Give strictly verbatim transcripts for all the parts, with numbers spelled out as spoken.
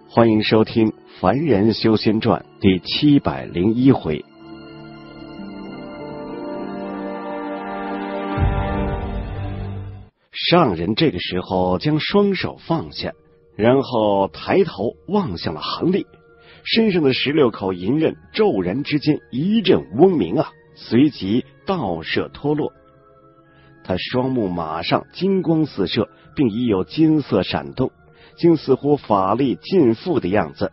欢迎收听《凡人修仙传》第七百零一回。上人这个时候将双手放下，然后抬头望向了韩立，身上的十六口银刃骤然之间一阵嗡鸣啊，随即倒射脱落。他双目马上金光四射，并已有金色闪动，竟似乎法力尽复的样子。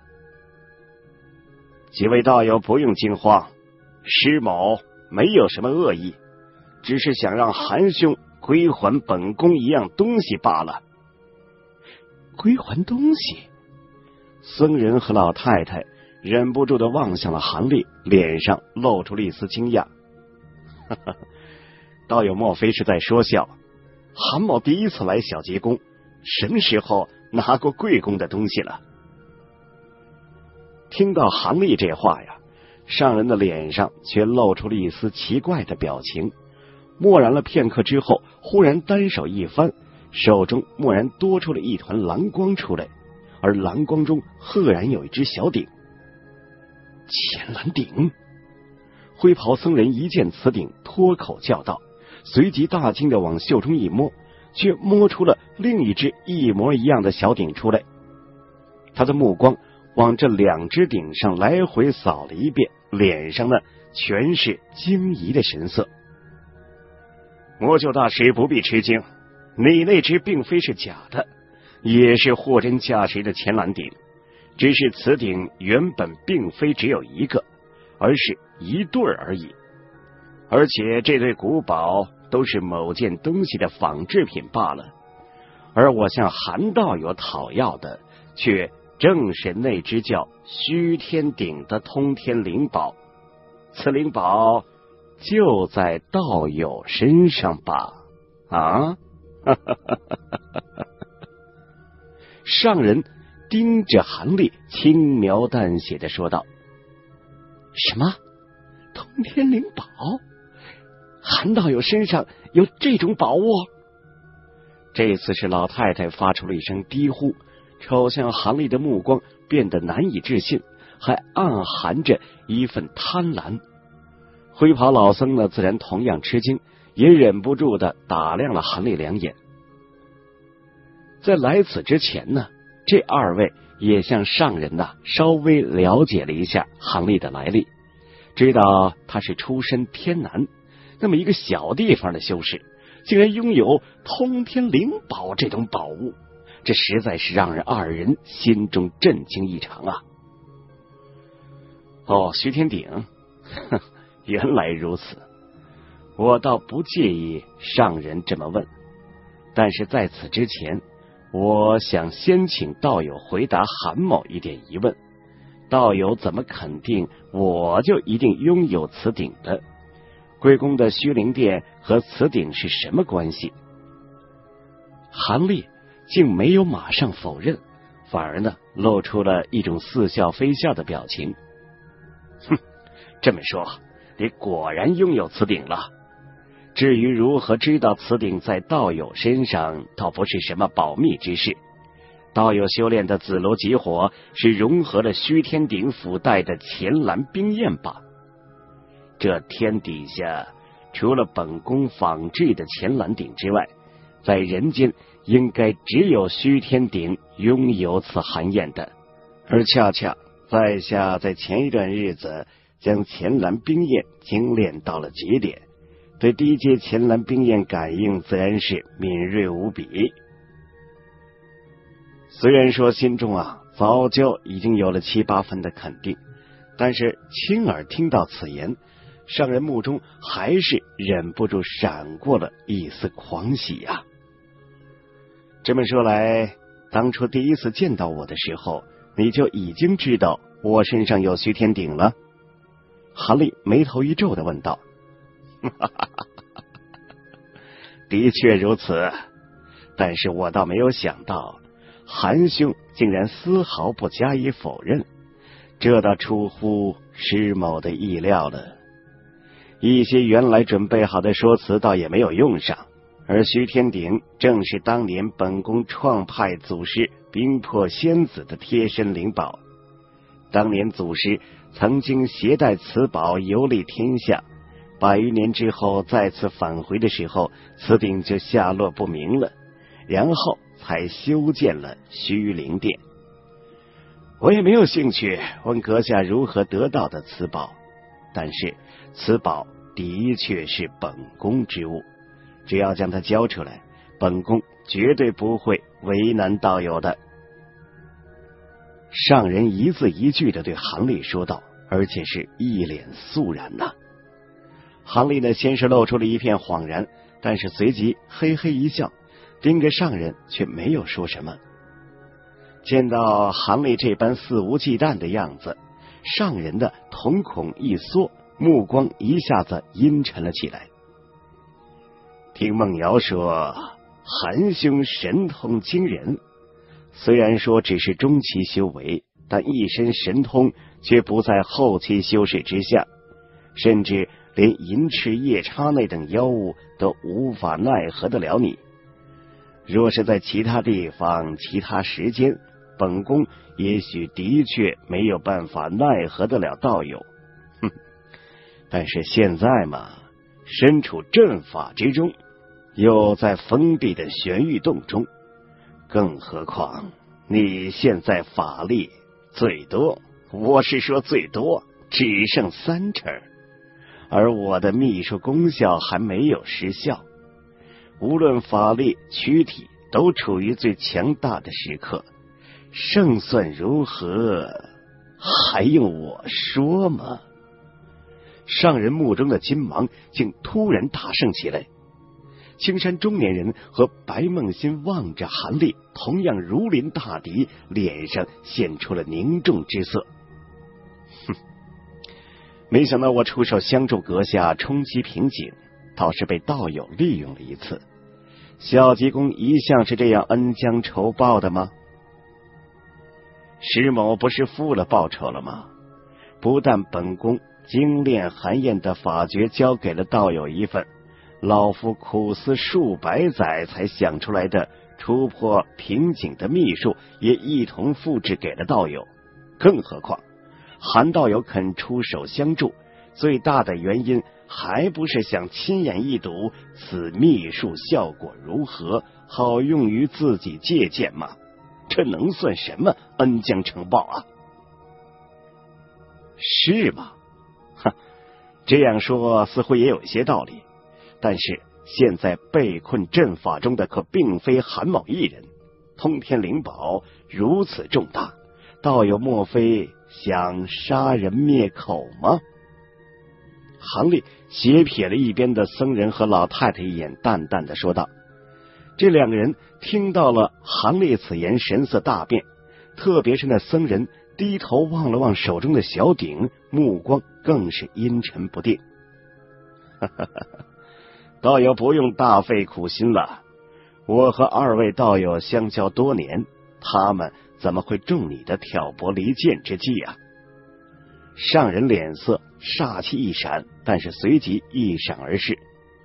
几位道友不用惊慌，施某没有什么恶意，只是想让韩兄归还本宫一样东西罢了。归还东西？僧人和老太太忍不住的望向了韩立，脸上露出了一丝惊讶。哈哈，道友莫非是在说笑？韩某第一次来小吉宫，什么时候拿过贵公的东西了？听到韩立这话呀，上人的脸上却露出了一丝奇怪的表情，默然了片刻之后，忽然单手一翻，手中蓦然多出了一团蓝光出来，而蓝光中赫然有一只小鼎。乾蓝鼎！灰袍僧人一见此鼎，脱口叫道，随即大惊的往袖中一摸，却摸出了另一只一模一样的小鼎出来。他的目光往这两只鼎上来回扫了一遍，脸上呢全是惊疑的神色。魔臼大师不必吃惊，你那只并非是假的，也是货真价实的乾蓝鼎，只是此鼎原本并非只有一个，而是一对而已。而且这对古宝都是某件东西的仿制品罢了，而我向韩道友讨要的却正是那只叫虚天鼎的通天灵宝，此灵宝就在道友身上吧？啊！上人盯着韩立，轻描淡写的说道：“什么？通天灵宝？韩道友身上有这种宝物？”这次是老太太发出了一声低呼，瞅向韩立的目光变得难以置信，还暗含着一份贪婪。灰袍老僧呢，自然同样吃惊，也忍不住的打量了韩立两眼。在来此之前呢，这二位也向上人呐稍微了解了一下韩立的来历，知道他是出身天南，那么一个小地方的修士，竟然拥有通天灵宝这种宝物，这实在是让人二人心中震惊异常啊！哦，徐天鼎，呵，原来如此，我倒不介意上人这么问，但是在此之前，我想先请道友回答韩某一点疑问。道友怎么肯定我就一定拥有此鼎的？贵公的虚灵殿和此鼎是什么关系？韩立竟没有马上否认，反而呢露出了一种似笑非笑的表情。哼，这么说你果然拥有此鼎了。至于如何知道此鼎在道友身上，倒不是什么保密之事。道友修炼的紫罗极火是融合了虚天鼎附带的乾蓝冰焰吧？这天底下除了本宫仿制的乾蓝鼎之外，在人间应该只有虚天鼎拥有此寒焰的，而恰恰在下在前一段日子将乾蓝冰焰精炼到了极点，对低阶乾蓝冰焰感应自然是敏锐无比。虽然说心中啊早就已经有了七八分的肯定，但是亲耳听到此言，上人目中还是忍不住闪过了一丝狂喜啊！这么说来，当初第一次见到我的时候，你就已经知道我身上有虚天鼎了？韩立眉头一皱的问道。的确如此，但是我倒没有想到韩兄竟然丝毫不加以否认，这倒出乎施某的意料了。一些原来准备好的说辞倒也没有用上， 而徐天鼎正是当年本宫创派祖师兵破仙子的贴身灵宝。当年祖师曾经携带此宝游历天下，百余年之后再次返回的时候，此鼎就下落不明了，然后才修建了虚灵殿。我也没有兴趣问阁下如何得到的此宝，但是此宝的确是本宫之物，只要将它交出来，本宫绝对不会为难道友的。上人一字一句地对韩立说道，而且是一脸肃然呐、啊。韩立呢，先是露出了一片恍然，但是随即嘿嘿一笑，盯着上人却没有说什么。见到韩立这般肆无忌惮的样子，上人的瞳孔一缩，目光一下子阴沉了起来。听孟瑶说韩兄神通惊人，虽然说只是中期修为，但一身神通却不在后期修士之下，甚至连银翅夜叉那等妖物都无法奈何得了你。若是在其他地方其他时间，本宫也许的确没有办法奈何得了道友，哼！但是现在嘛，身处阵法之中，又在封闭的玄玉洞中，更何况你现在法力最多，我是说最多只剩三成，而我的秘术功效还没有失效，无论法力躯体都处于最强大的时刻，胜算如何还用我说吗？上人目中的金芒竟突然大盛起来。青山中年人和白梦欣望着韩立，同样如临大敌，脸上现出了凝重之色。哼，没想到我出手相助阁下冲击瓶颈，倒是被道友利用了一次。小吉公一向是这样恩将仇报的吗？石某不是付了报酬了吗？不但本宫精炼寒焰的法诀交给了道友一份，老夫苦思数百载才想出来的突破瓶颈的秘术也一同复制给了道友。更何况韩道友肯出手相助，最大的原因还不是想亲眼一睹此秘术效果如何，好用于自己借鉴吗？这能算什么恩将仇报啊？是吗？哼，这样说似乎也有些道理，但是现在被困阵法中的可并非韩某一人，通天灵宝如此重大，道友莫非想杀人灭口吗？韩立斜瞥了一边的僧人和老太太一眼，淡淡的说道。这两个人听到了韩立此言，神色大变，特别是那僧人低头望了望手中的小鼎，目光更是阴沉不定。哈哈哈，道友不用大费苦心了，我和二位道友相交多年，他们怎么会中你的挑拨离间之计啊？上人脸色煞气一闪，但是随即一闪而逝。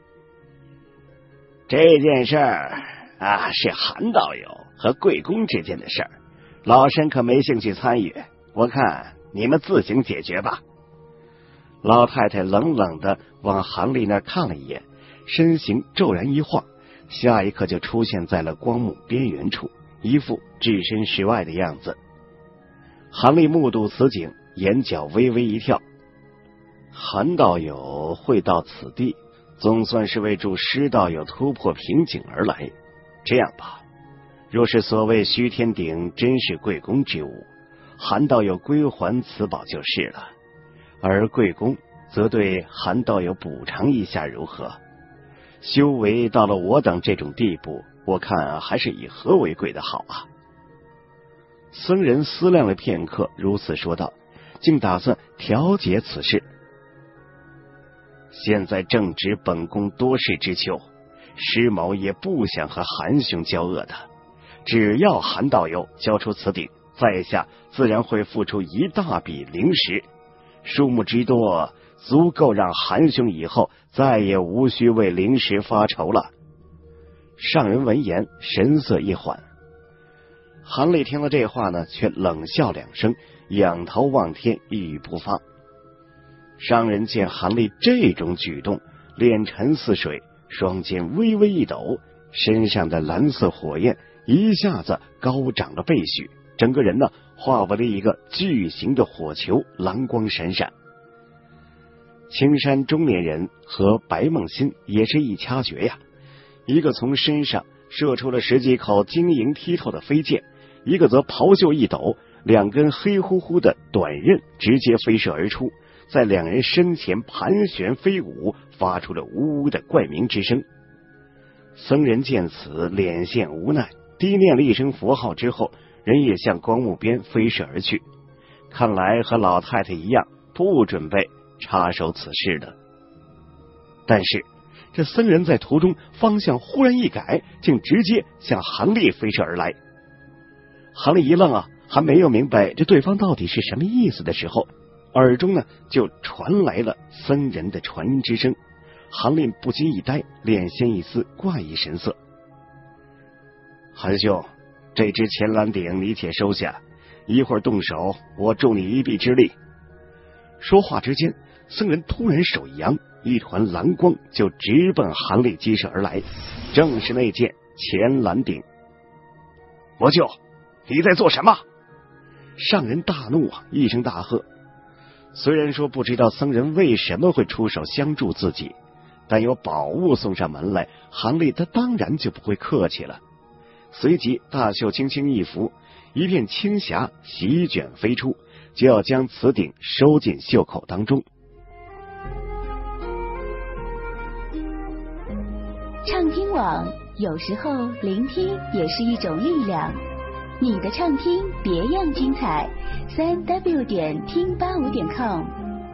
这件事儿啊，是韩道友和贵公之间的事儿，老身可没兴趣参与，我看你们自行解决吧。老太太冷冷的往韩立那看了一眼，身形骤然一晃，下一刻就出现在了光幕边缘处，一副置身事外的样子。韩立目睹此景，眼角微微一跳。韩道友会到此地，总算是为助施道友突破瓶颈而来。这样吧，若是所谓虚天鼎真是贵公之物，韩道友归还此宝就是了，而贵公则对韩道友补偿一下如何？修为到了我等这种地步，我看还是以和为贵的好啊。僧人思量了片刻，如此说道，竟打算调解此事。现在正值本宫多事之秋，施某也不想和韩兄交恶的，只要韩道友交出此鼎，在下自然会付出一大笔灵石，数目之多，足够让韩兄以后再也无需为灵石发愁了。 上人闻言神色一缓。韩立听了这话呢，却冷笑两声，仰头望天，一语不发。上人见韩立这种举动，脸沉似水，双肩微微一抖，身上的蓝色火焰一下子高涨了倍许，整个人呢化为了一个巨型的火球，蓝光闪闪。青山中年人和白梦欣也是一掐诀呀，一个从身上射出了十几口晶莹剔透的飞剑，一个则袍袖一抖，两根黑乎乎的短刃直接飞射而出，在两人身前盘旋飞舞，发出了呜呜的怪鸣之声。僧人见此，脸现无奈，低念了一声佛号之后，人也向光幕边飞射而去。看来和老太太一样，不准备插手此事的。但是这僧人在途中方向忽然一改，竟直接向韩立飞射而来。韩立一愣啊，还没有明白这对方到底是什么意思的时候，耳中呢就传来了僧人的传音之声。韩立不禁一呆，脸现一丝怪异神色。韩兄，这只乾蓝鼎你且收下，一会儿动手，我助你一臂之力。说话之间，僧人突然手一扬，一团蓝光就直奔韩立击射而来，正是那件乾蓝鼎。魔舅，你在做什么？上人大怒啊，一声大喝。虽然说不知道僧人为什么会出手相助自己，但有宝物送上门来，韩立他当然就不会客气了。随即大袖轻轻一拂，一片青霞席卷飞出，就要将此鼎收进袖口当中。 畅听网，有时候聆听也是一种力量。你的畅听别样精彩，三 w 点听八五点 com。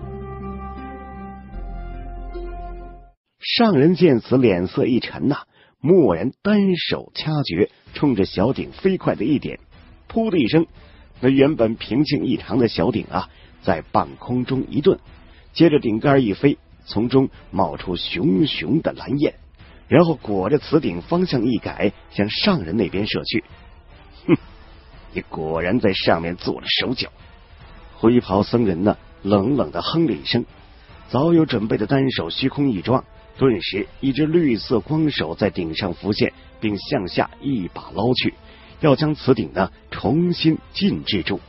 上人见此，脸色一沉呐、啊，蓦然单手掐诀，冲着小鼎飞快的一点，噗的一声，那原本平静异常的小鼎啊，在半空中一顿，接着顶杆一飞，从中冒出熊熊的蓝焰，然后裹着此鼎方向一改，向上人那边射去。哼，你果然在上面做了手脚。灰袍僧人呢，冷冷的哼了一声，早有准备的单手虚空一抓，顿时一只绿色光手在顶上浮现，并向下一把捞去，要将此鼎呢重新禁制住。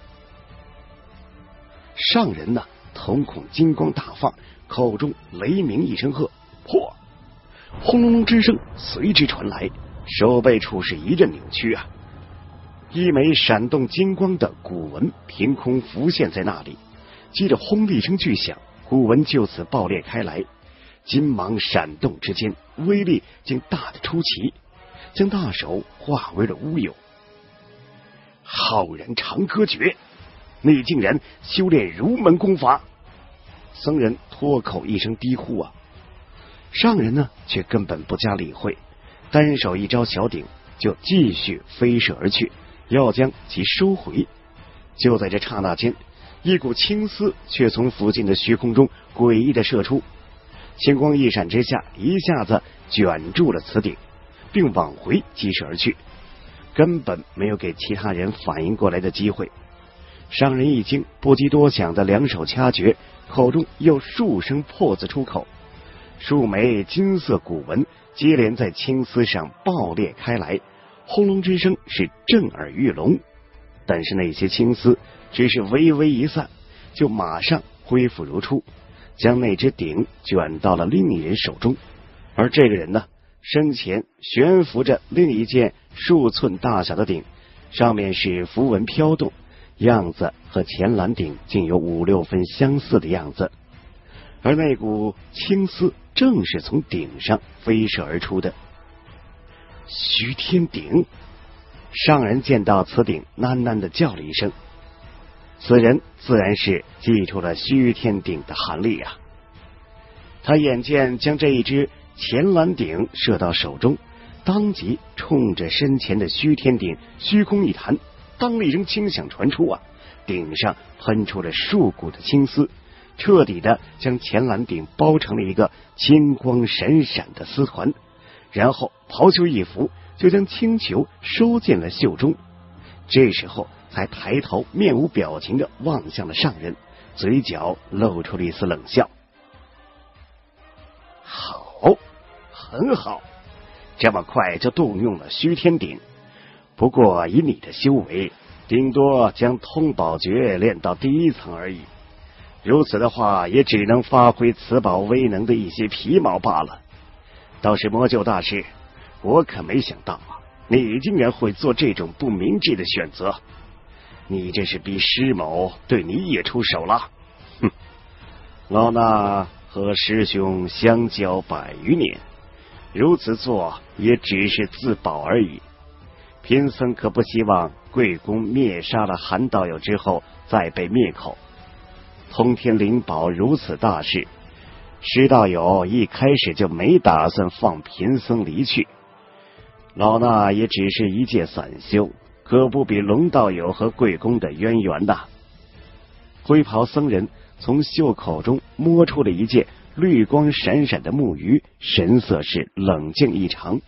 上人呢瞳孔金光大放，口中雷鸣一声喝，嚯！轰隆隆之声随之传来，手背处是一阵扭曲啊，一枚闪动金光的古文凭空浮现在那里，接着轰的一声巨响，古文就此爆裂开来，金芒闪动之间，威力竟大得出奇，将大手化为了乌有。浩然长歌诀，你竟然修炼儒门功法！僧人脱口一声低呼啊，上人呢却根本不加理会，单手一招小鼎，就继续飞射而去，要将其收回。就在这刹那间，一股青丝却从附近的虚空中诡异的射出，青光一闪之下，一下子卷住了此鼎，并往回击射而去，根本没有给其他人反应过来的机会。上人一惊，不及多想的两手掐诀，口中又数声破字出口，数枚金色古文接连在青丝上爆裂开来，轰隆之声是震耳欲聋。但是那些青丝只是微微一散，就马上恢复如初，将那只鼎卷到了另一人手中。而这个人呢，身前悬浮着另一件数寸大小的鼎，上面是符文飘动，样子和乾蓝鼎竟有五六分相似的样子。而那股青丝正是从顶上飞射而出的。虚天鼎！上人见到此鼎，喃喃的叫了一声。此人自然是记出了虚天鼎的含义啊！他眼见将这一只乾蓝鼎射到手中，当即冲着身前的虚天鼎虚空一弹，当了一声轻响传出啊，顶上喷出了数股的青丝，彻底的将乾蓝鼎包成了一个金光闪闪的丝团， 然后袍袖一拂，就将青球收进了袖中。这时候才抬头面无表情地望向了上人，嘴角露出了一丝冷笑。好，很好，这么快就动用了虚天鼎。不过以你的修为，顶多将通宝诀练到第一层而已，如此的话也只能发挥此宝威能的一些皮毛罢了。倒是魔臼大师，我可没想到啊，你竟然会做这种不明智的选择。你这是逼师某对你也出手了。哼，老衲和师兄相交百余年，如此做也只是自保而已。贫僧可不希望贵公灭杀了韩道友之后再被灭口。通天灵宝如此大事，石道友一开始就没打算放贫僧离去，老衲也只是一介散修，可不比龙道友和贵公的渊源呐。灰袍僧人从袖口中摸出了一件绿光闪闪的木鱼，神色是冷静异常。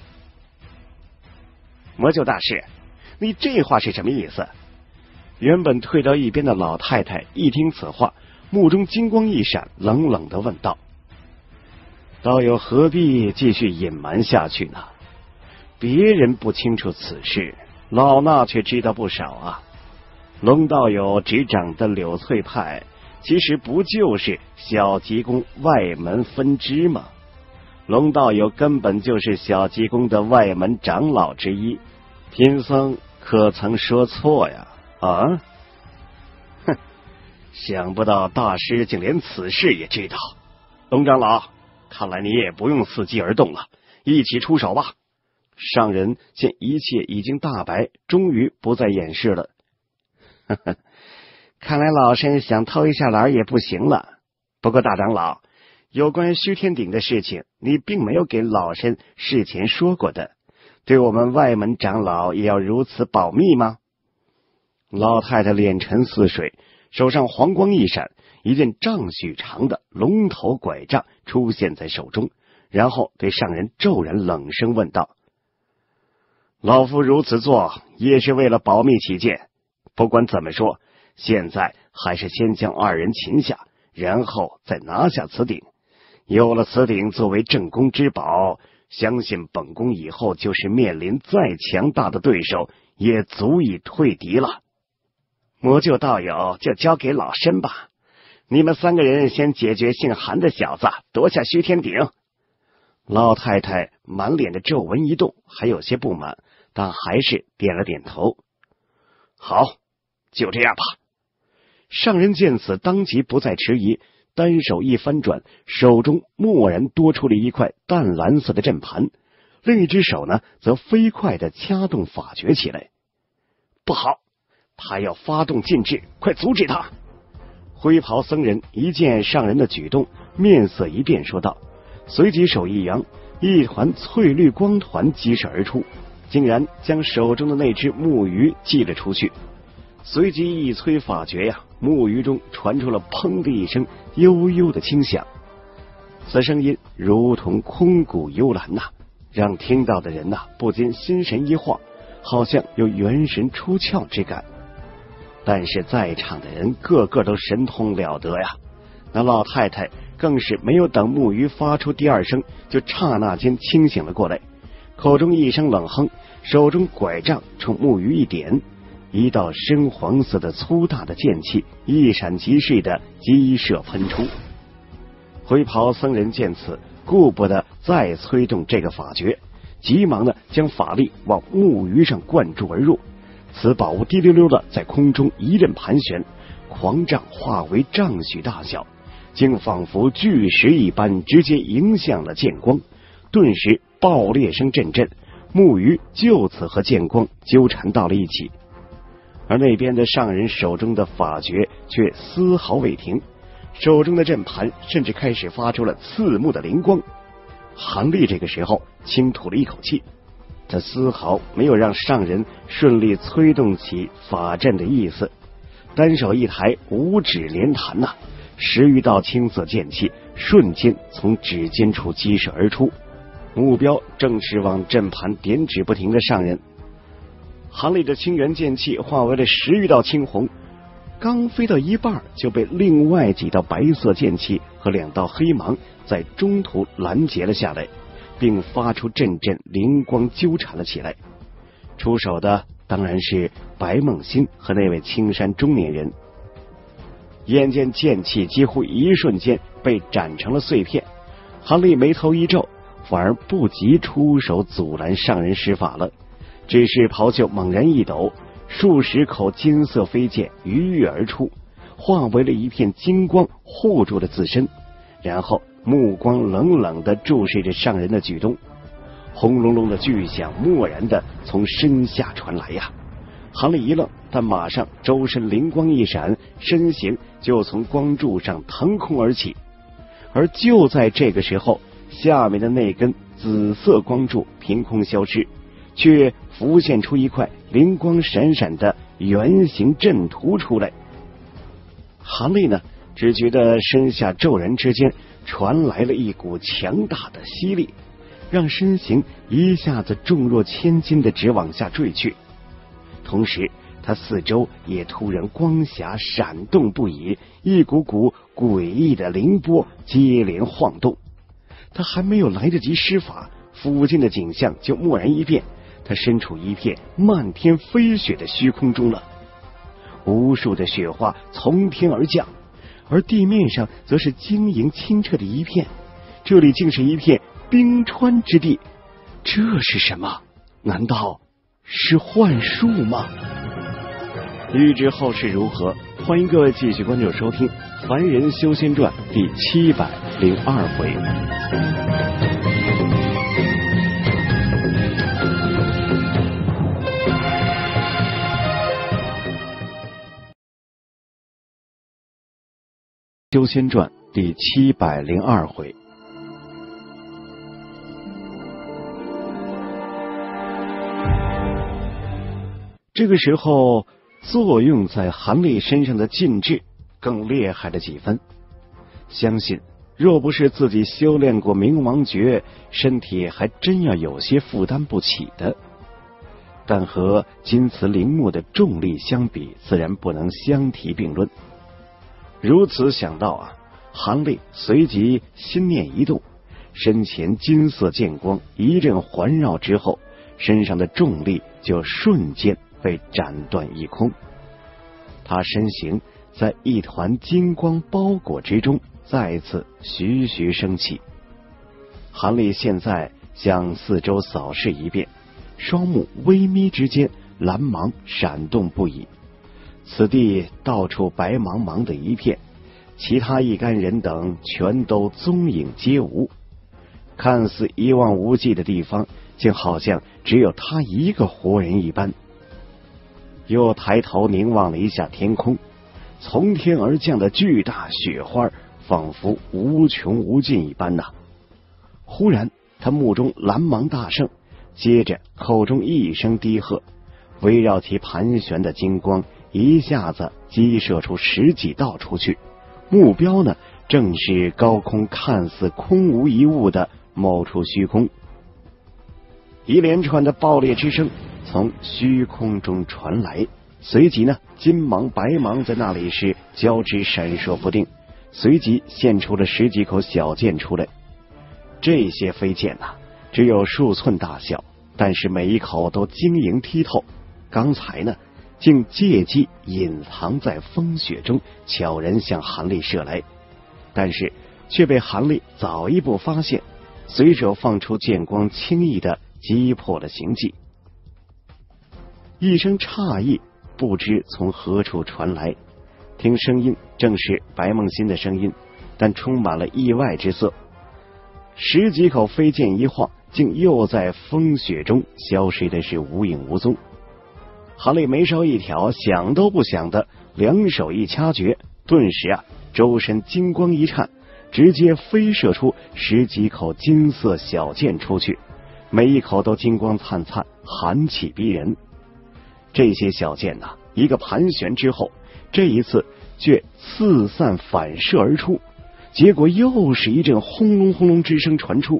魔臼大师，你这话是什么意思？原本退到一边的老太太一听此话，目中金光一闪，冷冷地问道：道友何必继续隐瞒下去呢？别人不清楚此事，老衲却知道不少啊。龙道友执掌的柳翠派，其实不就是小吉公外门分支吗？龙道友根本就是小吉公的外门长老之一，贫僧可曾说错呀？啊？哼，想不到大师竟连此事也知道。龙长老，看来你也不用伺机而动了，一起出手吧。上人见一切已经大白，终于不再掩饰了。呵呵，看来老身想偷一下懒也不行了。不过大长老，有关虚天鼎的事情，你并没有给老身事前说过的，对我们外门长老也要如此保密吗？老太太脸沉似水，手上黄光一闪，一件丈许长的龙头拐杖出现在手中，然后对上人骤然冷声问道：老夫如此做也是为了保密起见，不管怎么说，现在还是先将二人擒下，然后再拿下此鼎。有了此鼎作为镇宫之宝，相信本宫以后就是面临再强大的对手，也足以退敌了。魔臼道友就交给老身吧，你们三个人先解决姓韩的小子，夺下虚天鼎。老太太满脸的皱纹一动，还有些不满，但还是点了点头。好，就这样吧。上人见此，当即不再迟疑，单手一翻转，手中蓦然多出了一块淡蓝色的阵盘，另一只手呢，则飞快地掐动法诀起来。不好，他要发动禁制，快阻止他！灰袍僧人一见上人的举动，面色一变，说道，随即手一扬，一团翠绿光团激射而出，竟然将手中的那只木鱼击了出去。随即一催法诀呀，木鱼中传出了砰的一声悠悠的轻响，此声音如同空谷幽兰呐、啊，让听到的人呐、啊、不禁心神一晃，好像有元神出窍之感。但是在场的人个个都神通了得呀，那老太太更是没有等木鱼发出第二声，就刹那间清醒了过来，口中一声冷哼，手中拐杖冲木鱼一点，一道深黄色的粗大的剑气一闪即逝的激射喷出。灰袍僧人见此，顾不得再催动这个法诀，急忙的将法力往木鱼上灌注而入。此宝物滴溜溜的在空中一阵盘旋，狂杖化为丈许大小，竟仿佛巨石一般，直接迎向了剑光。顿时爆裂声阵阵，木鱼就此和剑光纠缠到了一起。而那边的上人手中的法诀却丝毫未停，手中的阵盘甚至开始发出了刺目的灵光。韩立这个时候轻吐了一口气，他丝毫没有让上人顺利催动起法阵的意思，单手一抬，五指连弹呐、啊，十余道青色剑气瞬间从指尖处激射而出。 目标正是往阵盘点指不停的上人。韩立的青元剑气化为了十余道青红，刚飞到一半，就被另外几道白色剑气和两道黑芒在中途拦截了下来，并发出阵阵灵光纠缠了起来。出手的当然是白梦欣和那位青衫中年人。眼见剑气几乎一瞬间被斩成了碎片，韩立眉头一皱，反而不及出手阻拦上人施法了，只是袍袖猛然一抖，数十口金色飞剑鱼跃而出，化为了一片金光护住了自身，然后目光冷冷地注视着上人的举动。轰隆隆的巨响蓦然的从身下传来呀！韩立一愣，但马上周身灵光一闪，身形就从光柱上腾空而起。而就在这个时候，下面的那根紫色光柱凭空消失，却浮现出一块灵光闪闪的圆形阵图出来。韩立呢，只觉得身下骤然之间传来了一股强大的吸力，让身形一下子重若千斤的直往下坠去。同时他四周也突然光霞闪动不已，一股股诡异的灵波接连晃动。他还没有来得及施法，附近的景象就蓦然一变，他身处一片漫天飞雪的虚空中了。无数的雪花从天而降，而地面上则是晶莹清澈的一片，这里竟是一片冰川之地。这是什么？难道是幻术吗？欲知后事如何，欢迎各位继续关注收听《凡人修仙传》第七百零二回。修仙传第七百零二回。这个时候，作用在韩立身上的禁制更厉害了几分。相信若不是自己修炼过冥王诀，身体还真要有些负担不起的。但和金瓷陵木的重力相比，自然不能相提并论。如此想到啊，韩立随即心念一动，身前金色剑光一阵环绕之后，身上的重力就瞬间被斩断一空。他身形在一团金光包裹之中再次徐徐升起。韩立现在向四周扫视一遍，双目微眯之间蓝芒闪动不已，此地到处白茫茫的一片，其他一干人等全都踪影皆无。看似一望无际的地方，竟好像只有他一个活人一般。又抬头凝望了一下天空，从天而降的巨大雪花仿佛无穷无尽一般呐、啊。忽然他目中蓝芒大盛，接着口中一声低喝，围绕其盘旋的金光一下子激射出十几道出去，目标呢正是高空看似空无一物的某处虚空。一连串的爆裂之声从虚空中传来，随即呢金芒白芒在那里是交织闪烁不定，随即现出了十几口小剑出来。这些飞剑啊只有数寸大小，但是每一口都晶莹剔透，刚才呢竟借机隐藏在风雪中，悄然向韩立射来，但是却被韩立早一步发现，随手放出剑光，轻易的击破了行迹。一声诧异不知从何处传来，听声音正是白梦欣的声音，但充满了意外之色。十几口飞剑一晃，竟又在风雪中消失的是无影无踪。韩立眉梢一挑，想都不想的两手一掐诀，顿时啊周身金光一颤，直接飞射出十几口金色小剑出去，每一口都金光灿灿，寒气逼人。这些小剑呐、啊，一个盘旋之后，这一次却四散反射而出，结果又是一阵轰隆轰隆之声传出，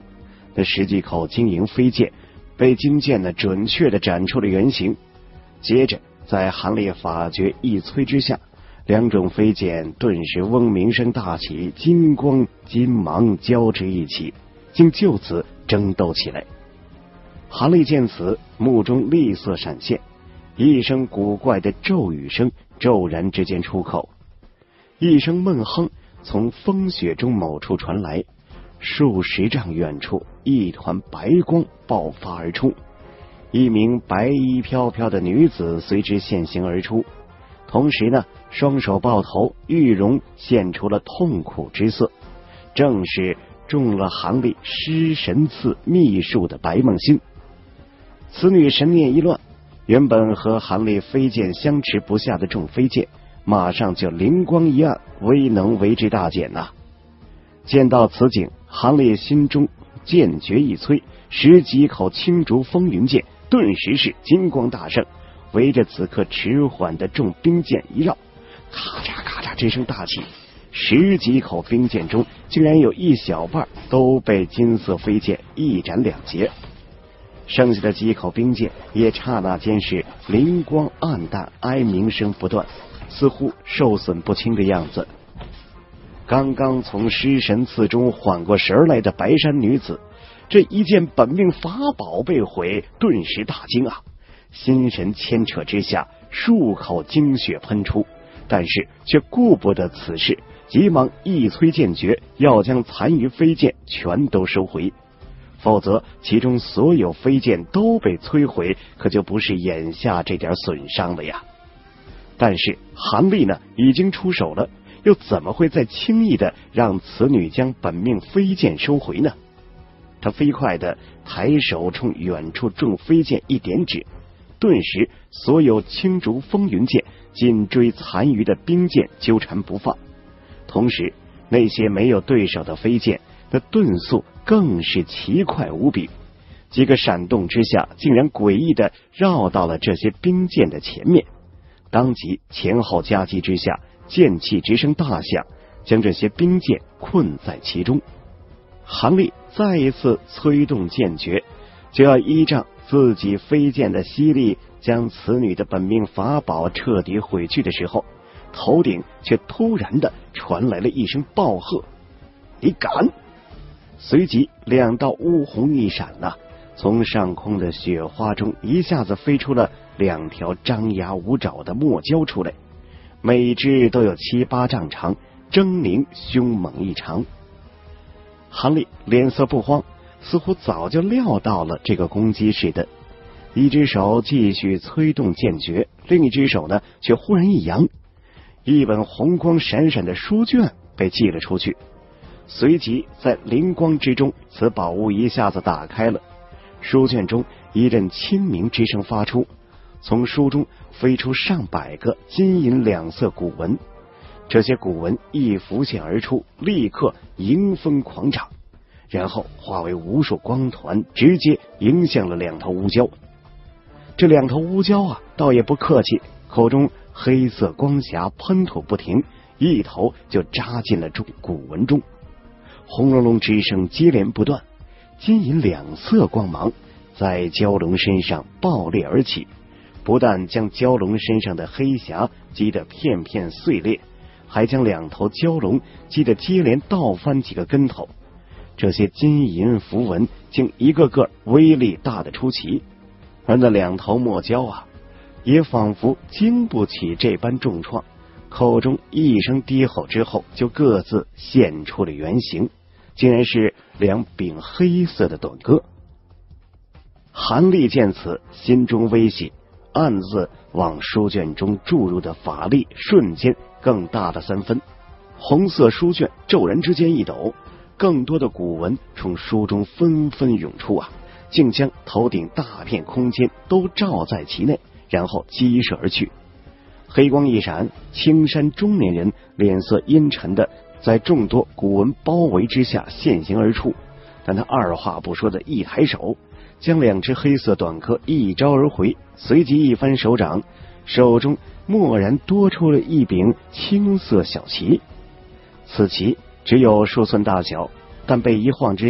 那十几口金银飞剑被金剑呢准确的斩出了原形。接着在韩立法诀一催之下，两种飞剑顿时嗡鸣声大起，金光金芒交织一起，竟就此争斗起来。韩立见此，目中厉色闪现，一声古怪的咒语声骤然之间出口，一声闷哼从风雪中某处传来，数十丈远处一团白光爆发而出，一名白衣飘飘的女子随之现形而出，同时呢，双手抱头，玉容现出了痛苦之色，正是中了韩立尸神赐秘术的白梦心。此女神念一乱，原本和韩立飞剑相持不下的众飞剑，马上就灵光一暗，威能为之大减呐、啊。见到此景，韩立心中剑诀一催，十几口青竹风云剑顿时是金光大盛，围着此刻迟缓的众兵剑一绕，咔嚓咔嚓之声大起，十几口兵剑中竟然有一小半都被金色飞剑一斩两截，剩下的几口兵剑也刹那间是灵光暗淡，哀鸣声不断，似乎受损不轻的样子。刚刚从尸神刺中缓过神来的白衫女子，这一件本命法宝被毁，顿时大惊啊！心神牵扯之下，数口精血喷出，但是却顾不得此事，急忙一催剑诀，要将残余飞剑全都收回，否则其中所有飞剑都被摧毁，可就不是眼下这点损伤了呀。但是韩立呢，已经出手了，又怎么会再轻易的让此女将本命飞剑收回呢？他飞快的抬手冲远处众飞剑一点指，顿时所有青竹风云剑紧追残余的兵剑纠缠不放，同时那些没有对手的飞剑的遁速更是奇快无比，几个闪动之下，竟然诡异的绕到了这些兵剑的前面，当即前后夹击之下，剑气之声大响，将这些兵剑困在其中。韩立再一次催动剑诀，就要依仗自己飞剑的犀利，将此女的本命法宝彻底毁去的时候，头顶却突然的传来了一声暴喝：“你敢！”随即两道乌红一闪呐、啊，从上空的雪花中一下子飞出了两条张牙舞爪的墨蛟出来，每只都有七八丈长，狰狞凶猛异常。韩立脸色不慌，似乎早就料到了这个攻击似的，一只手继续催动剑诀，另一只手呢却忽然一扬，一本红光闪闪的书卷被寄了出去，随即在灵光之中，此宝物一下子打开了，书卷中一阵清明之声发出，从书中飞出上百个金银两色古文，这些古文一浮现而出，立刻迎风狂长，然后化为无数光团，直接迎向了两头乌蛟。这两头乌蛟啊，倒也不客气，口中黑色光霞喷吐不停，一头就扎进了众古文中，轰隆隆之声接连不断，金银两色光芒在蛟龙身上爆裂而起，不但将蛟龙身上的黑霞击得片片碎裂，还将两头蛟龙击得接连倒翻几个跟头。这些金银符文竟一个个威力大得出奇，而那两头墨蛟啊，也仿佛经不起这般重创，口中一声低吼之后，就各自现出了原形，竟然是两柄黑色的短戈。韩立见此，心中微喜，暗自往书卷中注入的法力瞬间更大了三分。红色书卷骤然之间一抖，更多的古文从书中纷纷涌出啊，竟将头顶大片空间都罩在其内，然后激射而去。黑光一闪，青衫中年人脸色阴沉的在众多古文包围之下现形而出，但他二话不说的一抬手，将两只黑色短戈一招而回，随即一翻手掌，手中蓦然多出了一柄青色小旗。此旗只有数寸大小，但被一晃之下，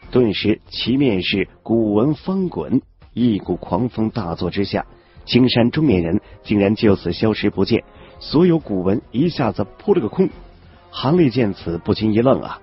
顿时其面是古文翻滚，一股狂风大作之下，青山中年人竟然就此消失不见，所有古文一下子扑了个空。韩立见此不禁一愣啊。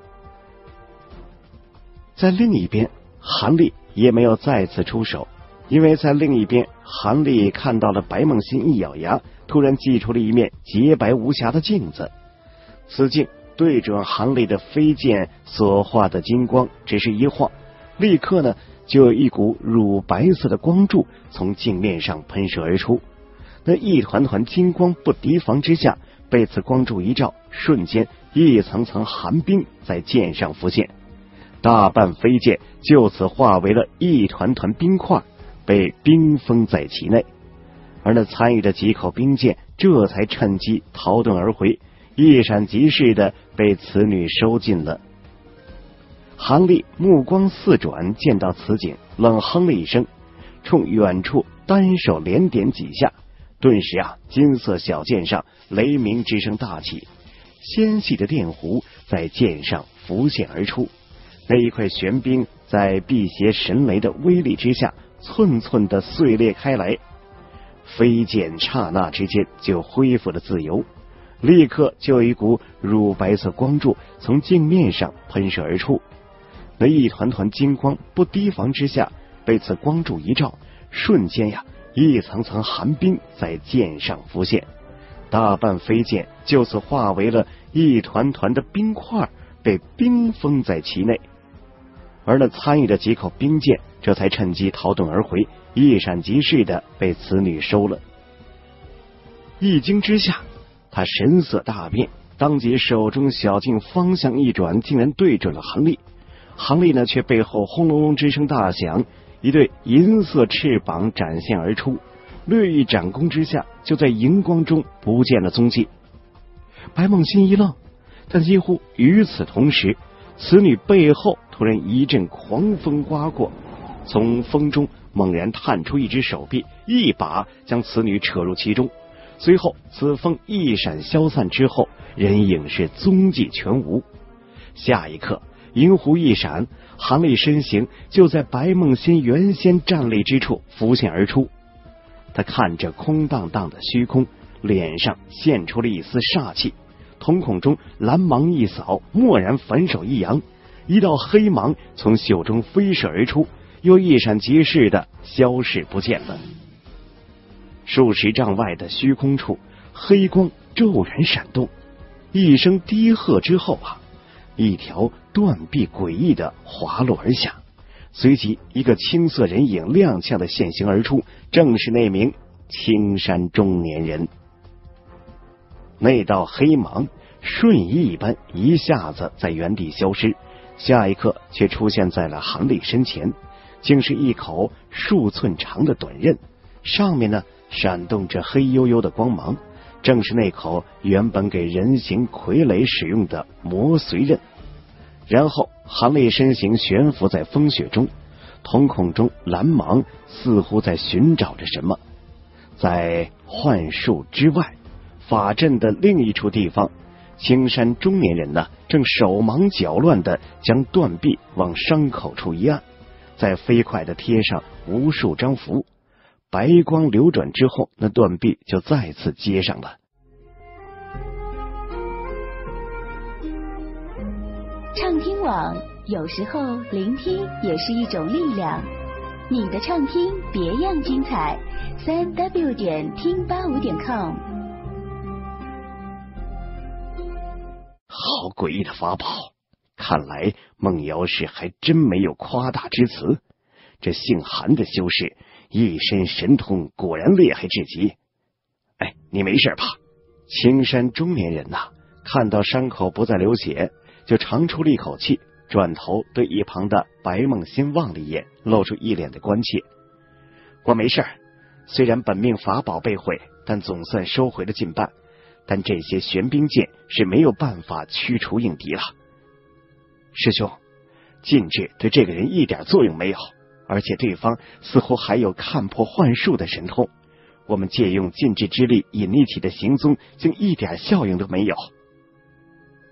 在另一边，韩立也没有再次出手，因为在另一边，韩立看到了白梦欣一咬牙，突然祭出了一面洁白无瑕的镜子。此镜对准韩立的飞剑所化的金光，只是一晃，立刻呢就有一股乳白色的光柱从镜面上喷射而出。那一团团金光不提防之下，被此光柱一照，瞬间一层层寒冰在剑上浮现，大半飞剑就此化为了一团团冰块，被冰封在其内。而那参与的几口冰剑这才趁机逃遁而回，一闪即逝的被此女收进了。韩立目光四转，见到此景，冷哼了一声，冲远处单手连点几下，顿时啊，金色小剑上雷鸣之声大起，纤细的电弧在剑上浮现而出。那一块玄冰在辟邪神雷的威力之下，寸寸的碎裂开来。飞剑刹那之间就恢复了自由，立刻就有一股乳白色光柱从镜面上喷射而出。那一团团金光不提防之下，被此光柱一照，瞬间呀，一层层寒冰在剑上浮现，大半飞剑就此化为了一团团的冰块，被冰封在其内。而那参与的几口冰剑这才趁机逃遁而回，一闪即逝的被此女收了。一惊之下，他神色大变，当即手中小镜方向一转，竟然对准了韩立。韩立呢，却背后轰隆隆之声大响，一对银色翅膀展现而出，略一展弓之下，就在荧光中不见了踪迹。白梦欣一愣，但几乎与此同时，此女背后突然一阵狂风刮过，从风中猛然探出一只手臂，一把将此女扯入其中。随后此风一闪消散之后，人影是踪迹全无。下一刻银狐一闪，韩立身形就在白梦欣原先站立之处浮现而出。他看着空荡荡的虚空，脸上现出了一丝煞气，瞳孔中蓝芒一扫，蓦然反手一扬，一道黑芒从袖中飞射而出，又一闪即逝的消失不见了。数十丈外的虚空处，黑光骤然闪动，一声低喝之后啊，一条断臂诡异的滑落而下，随即一个青色人影踉跄的现形而出，正是那名青山中年人。那道黑芒瞬移一般，一下子在原地消失，下一刻却出现在了韩立身前，竟是一口数寸长的短刃，上面呢闪动着黑幽幽的光芒，正是那口原本给人形傀儡使用的魔髓刃。然后韩立身形悬浮在风雪中，瞳孔中蓝芒似乎在寻找着什么。在幻术之外，法阵的另一处地方，青山中年人呢正手忙脚乱的将断臂往伤口处一按，再飞快的贴上无数张符，白光流转之后，那断臂就再次接上了。 畅听网，有时候聆听也是一种力量。你的畅听别样精彩，三 w 点听八五点 com。 好诡异的法宝，看来孟瑶氏还真没有夸大之词。这姓韩的修士一身神通，果然厉害至极。哎，你没事吧？青山中年人呐、啊，看到伤口不再流血，就长出了一口气，转头对一旁的白梦欣望了一眼，露出一脸的关切。我没事，虽然本命法宝被毁，但总算收回了近半，但这些玄冰剑是没有办法驱除应敌了。师兄，禁制对这个人一点作用没有，而且对方似乎还有看破幻术的神通，我们借用禁制之力隐匿体的行踪，竟一点效应都没有。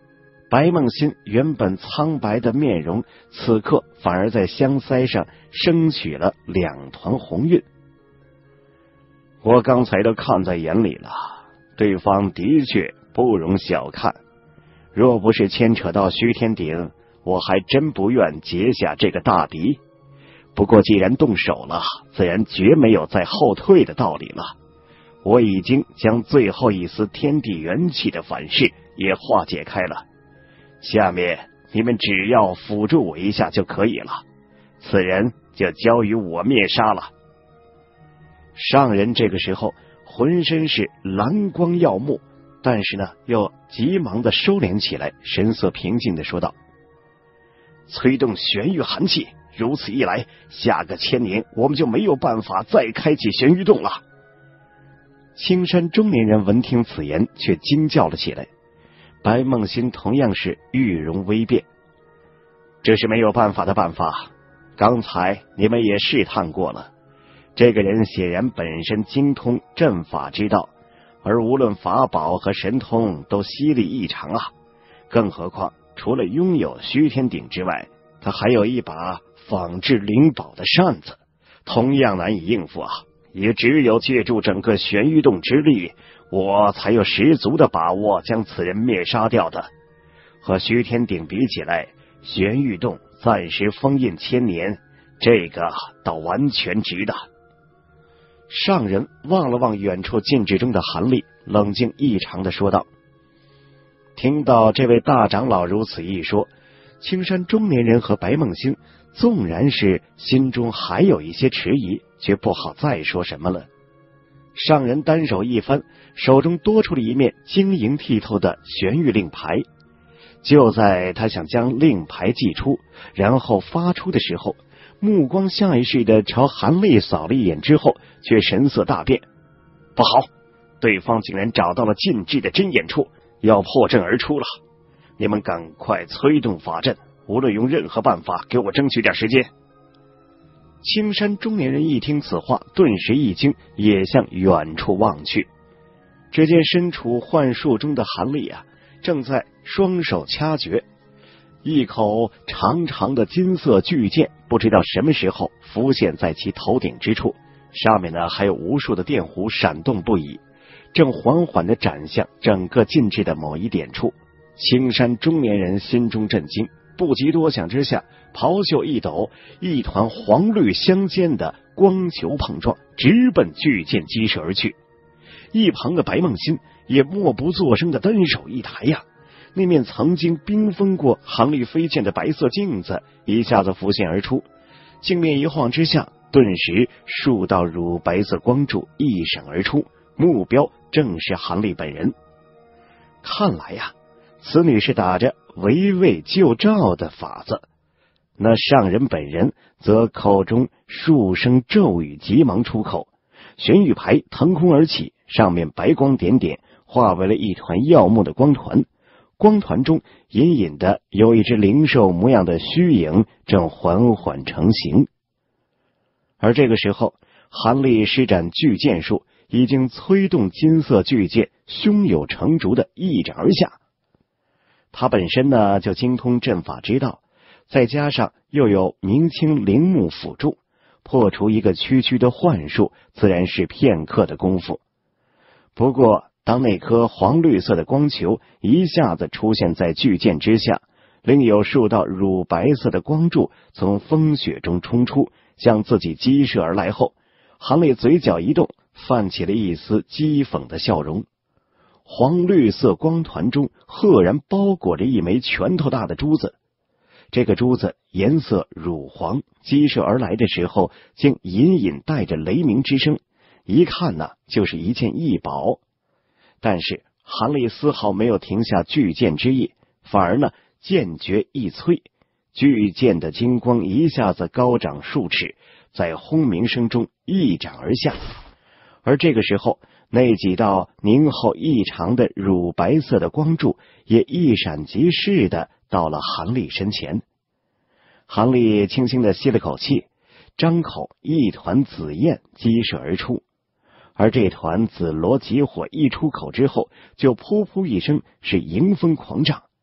白梦欣原本苍白的面容，此刻反而在香腮上升起了两团红晕。我刚才都看在眼里了，对方的确不容小看，若不是牵扯到徐天鼎，我还真不愿结下这个大敌。不过既然动手了，自然绝没有再后退的道理了。我已经将最后一丝天地元气的反噬也化解开了，下面你们只要辅助我一下就可以了，此人就交于我灭杀了。上人这个时候浑身是蓝光耀目，但是呢又急忙的收敛起来，神色平静的说道：催动玄域寒气，如此一来，下个千年我们就没有办法再开启玄域洞了。青山中年人闻听此言，却惊叫了起来。白梦欣同样是玉容微变：这是没有办法的办法，刚才你们也试探过了，这个人显然本身精通阵法之道，而无论法宝和神通都犀利异常啊！更何况除了拥有虚天鼎之外，他还有一把仿制灵宝的扇子，同样难以应付啊！也只有借助整个玄域洞之力，我才有十足的把握将此人灭杀掉的。和虚天鼎比起来，玄域洞暂时封印千年，这个倒完全值得。上人望了望远处禁制中的韩立，冷静异常的说道。听到这位大长老如此一说，青山中年人和白梦欣纵然是心中还有一些迟疑，却不好再说什么了。上人单手一翻，手中多出了一面晶莹剔透的玄玉令牌。就在他想将令牌祭出，然后发出的时候，目光下意识的朝韩立扫了一眼之后，却神色大变。不好，对方竟然找到了禁制的针眼处，要破阵而出了。你们赶快催动法阵，无论用任何办法给我争取点时间。青山中年人一听此话，顿时一惊，也向远处望去。只见身处幻术中的韩立啊，正在双手掐诀，一口长长的金色巨剑不知道什么时候浮现在其头顶之处，上面呢还有无数的电弧闪动不已，正缓缓地展向整个禁制的某一点处。青山中年人心中震惊，不及多想之下，袍袖一抖，一团黄绿相间的光球碰撞，直奔巨剑击射而去。一旁的白梦欣也默不作声的单手一抬呀，那面曾经冰封过韩立飞剑的白色镜子一下子浮现而出，镜面一晃之下，顿时数道乳白色光柱一闪而出，目标正是韩立本人。看来呀，此女是打着围魏救赵的法子。那上人本人则口中数声咒语急忙出口，玄玉牌腾空而起，上面白光点点，化为了一团耀目的光团。光团中隐隐的有一只灵兽模样的虚影正缓缓成型。而这个时候，韩立施展巨剑术，已经催动金色巨剑胸有成竹的一斩而下。他本身呢就精通阵法之道，再加上又有明清灵木辅助，破除一个区区的幻术自然是片刻的功夫。不过当那颗黄绿色的光球一下子出现在巨剑之下，另有数道乳白色的光柱从风雪中冲出，向自己击射而来后，韩立嘴角一动，泛起了一丝讥讽的笑容。黄绿色光团中赫然包裹着一枚拳头大的珠子，这个珠子颜色乳黄，击射而来的时候竟隐隐带着雷鸣之声，一看呢就是一件异宝。但是韩立丝毫没有停下巨剑之意，反而呢剑诀一催，巨剑的金光一下子高长数尺，在轰鸣声中一斩而下。而这个时候，那几道凝厚异常的乳白色的光柱也一闪即逝的到了韩立身前。韩立轻轻的吸了口气，张口，一团紫焰激射而出。而这团紫罗极火一出口之后，就噗噗一声是迎风狂涨。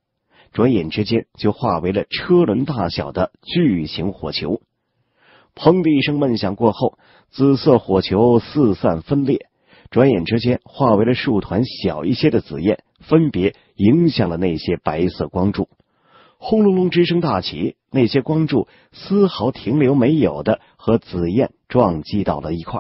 转眼之间就化为了车轮大小的巨型火球。砰的一声闷响过后，紫色火球四散分裂，转眼之间化为了数团小一些的紫焰，分别迎向了那些白色光柱。轰隆隆之声大起，那些光柱丝毫停留没有的和紫焰撞击到了一块。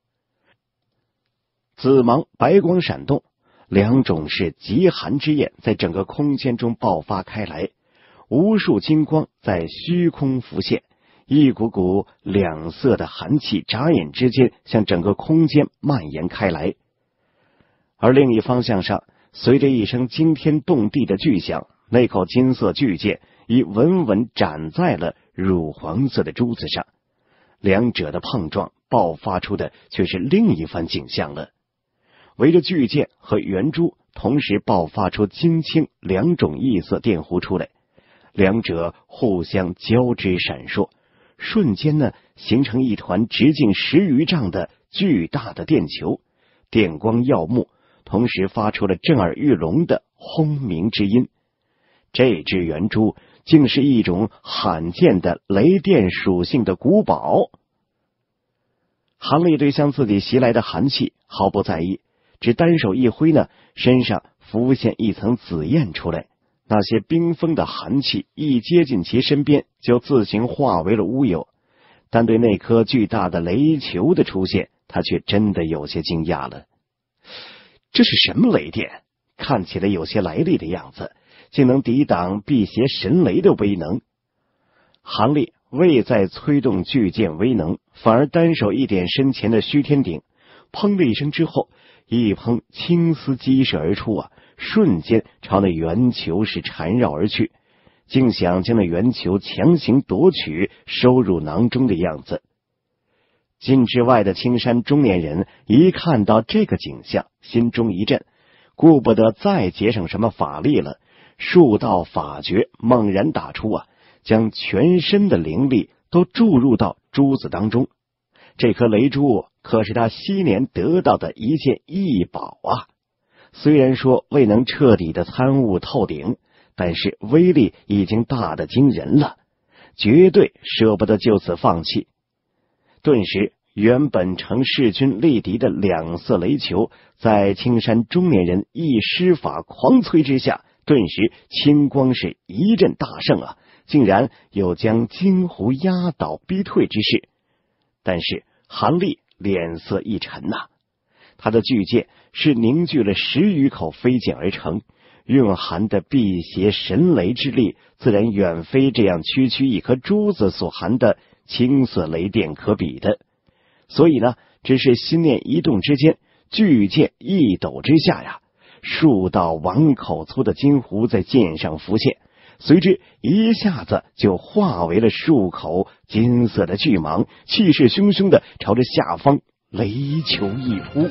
紫芒白光闪动，两种是极寒之焰在整个空间中爆发开来，无数金光在虚空浮现，一股股两色的寒气眨眼之间向整个空间蔓延开来。而另一方向上，随着一声惊天动地的巨响，那口金色巨剑已稳稳斩在了乳黄色的珠子上，两者的碰撞爆发出的却是另一番景象了。围着巨剑和圆珠同时爆发出金青两种异色电弧出来，两者互相交织闪烁，瞬间呢形成一团直径十余丈的巨大的电球，电光耀目，同时发出了震耳欲聋的轰鸣之音。这只圆珠竟是一种罕见的雷电属性的古宝。韩立对向自己袭来的寒气毫不在意，只单手一挥呢，身上浮现一层紫焰出来，那些冰封的寒气一接近其身边，就自行化为了乌有。但对那颗巨大的雷球的出现，他却真的有些惊讶了。这是什么雷电？看起来有些来历的样子，竟能抵挡辟邪神雷的威能。韩立未再催动巨剑威能，反而单手一点身前的虚天鼎，砰的一声之后，一蓬青丝激射而出啊，瞬间朝那圆球是缠绕而去，竟想将那圆球强行夺取收入囊中的样子。近之外的青山中年人一看到这个景象，心中一震，顾不得再节省什么法力了，数道法诀猛然打出啊，将全身的灵力都注入到珠子当中。这颗雷珠可是他昔年得到的一件异宝啊！虽然说未能彻底的参悟透顶，但是威力已经大得惊人了，绝对舍不得就此放弃。顿时，原本成势均力敌的两色雷球，在青山中年人一施法狂催之下，顿时青光是一阵大盛啊，竟然有将金湖压倒逼退之势。但是韩立脸色一沉呐、啊，他的巨剑是凝聚了十余口飞剑而成，蕴含的辟邪神雷之力，自然远非这样区区一颗珠子所含的青色雷电可比的。所以呢，只是心念一动之间，巨剑一抖之下呀，数道碗口粗的金湖在剑上浮现，随之一下子就化为了数口金色的巨蟒，气势汹汹的朝着下方雷球一扑。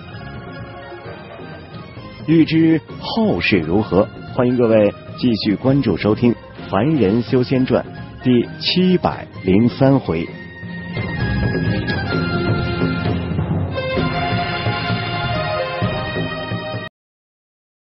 欲知后事如何，欢迎各位继续关注收听《凡人修仙传》第七百零三回。